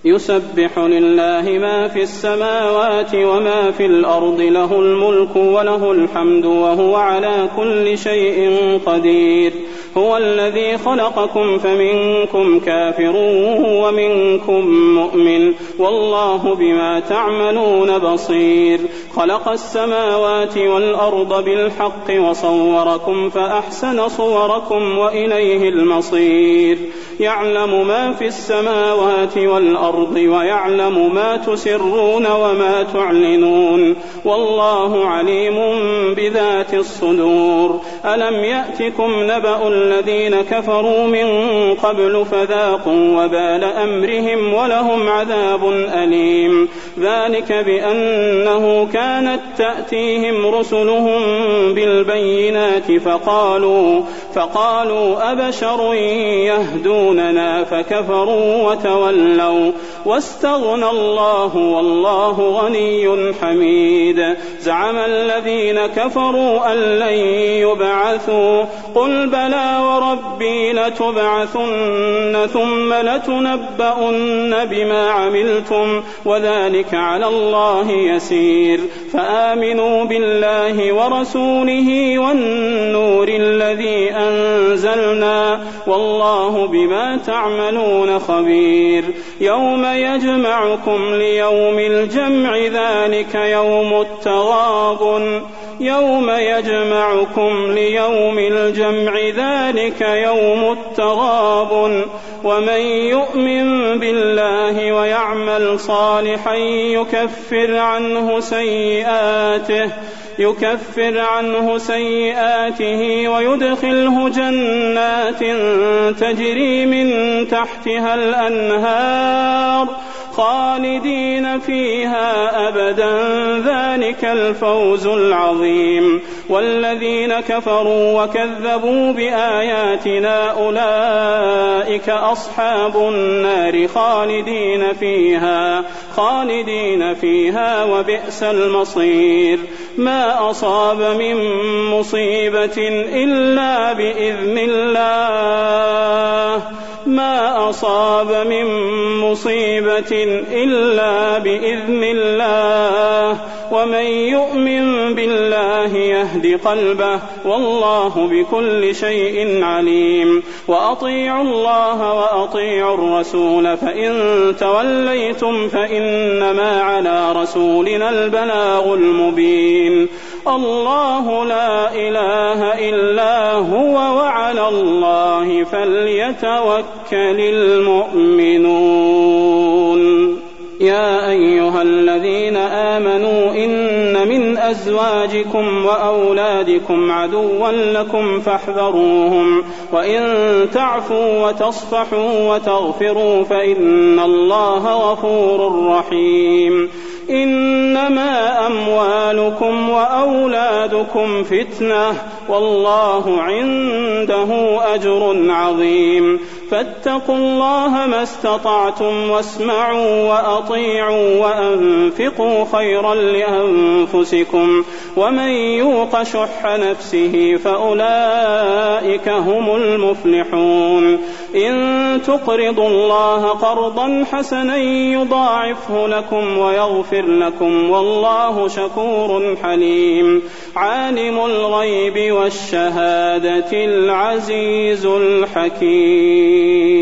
يسبح لله ما في السماوات وما في الأرض له الملك وله الحمد وهو على كل شيء قدير هو الذي خلقكم فمنكم كافر ومنكم مؤمن والله بما تعملون بصير خلق السماوات والأرض بالحق وصوركم فأحسن صوركم وإليه المصير يعلم ما في السماوات والأرض ويعلم ما تسرون وما تعلنون والله عليم بذات الصدور ألم يأتكم نبأ الذين كفروا من قبل فذاقوا وبال أمرهم ولهم عذاب أليم ذلك بأنه كانت تأتيهم رسلهم بالبينات فقالوا أبشر يهدوننا فكفروا وتولوا واستغنى الله والله غني حميد زعم الذين كفروا أن لن يبعثوا قل بلى وربي لتبعثن ثم لتنبؤن بما عملتم وذلك على الله يسير فآمنوا بالله ورسوله والنور الذي أنزلنا والله بما تعملون خبير يوم يجمعكم ليوم الجمع ذلك يوم التغابن يوم يجمعكم ليوم الجمع ذلك يوم التغابن ومن يؤمن بالله ويعمل صالحا يكفر عنه سيئاته ويدخله جنات تجري من تحتها الأنهار خالدين فيها أبدا ذلك الفوز العظيم والذين كفروا وكذبوا بآياتنا أولئك أصحاب النار خالدين فيها وبئس المصير ما أصاب من مصيبة إلا بإذن الله ومن يؤمن بالله يهد قلبه والله بكل شيء عليم وأطيعوا الله وأطيعوا الرسول فإن توليتم فإنما على رسولنا البلاغ المبين الله لا إله إلا هو وعلى الله فليتوكل المؤمنون يا أيها الذين آمنوا إن من أزواجكم وأولادكم عدوا لكم فاحذروهم وإن تعفوا وتصفحوا وتغفروا فإن الله غفور رحيم إنما أموالكم وأولادكم فتنة والله عنده أجر عظيم فاتقوا الله ما استطعتم واسمعوا وأطيعوا وأنفقوا خيرا لأنفسكم ومن يوق شح نفسه فأولئك هم المفلحون إن تقرضوا الله قرضا حسنا يضاعفه لكم ويغفر لكم والله شكور حليم عالم الغيب والشهادة العزيز الحكيم